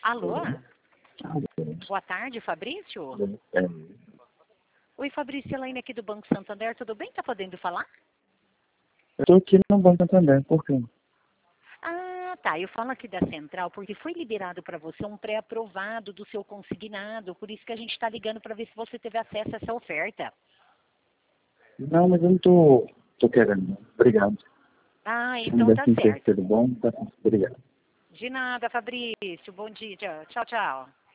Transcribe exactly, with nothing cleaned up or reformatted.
Alô? Boa tarde, Fabrício? Oi, Fabrício, Elaine aqui do Banco Santander, tudo bem? Tá podendo falar? Eu estou aqui no Banco Santander, por quê? Ah, tá, eu falo aqui da Central porque foi liberado para você um pré-aprovado do seu consignado, por isso que a gente está ligando para ver se você teve acesso a essa oferta. Não, mas eu não estou tô, tô querendo, não. Obrigado. Ah, Se me então tá desse um certo. terceiro bom, tá, obrigado. De nada, Fabrício, bom dia, tchau, tchau.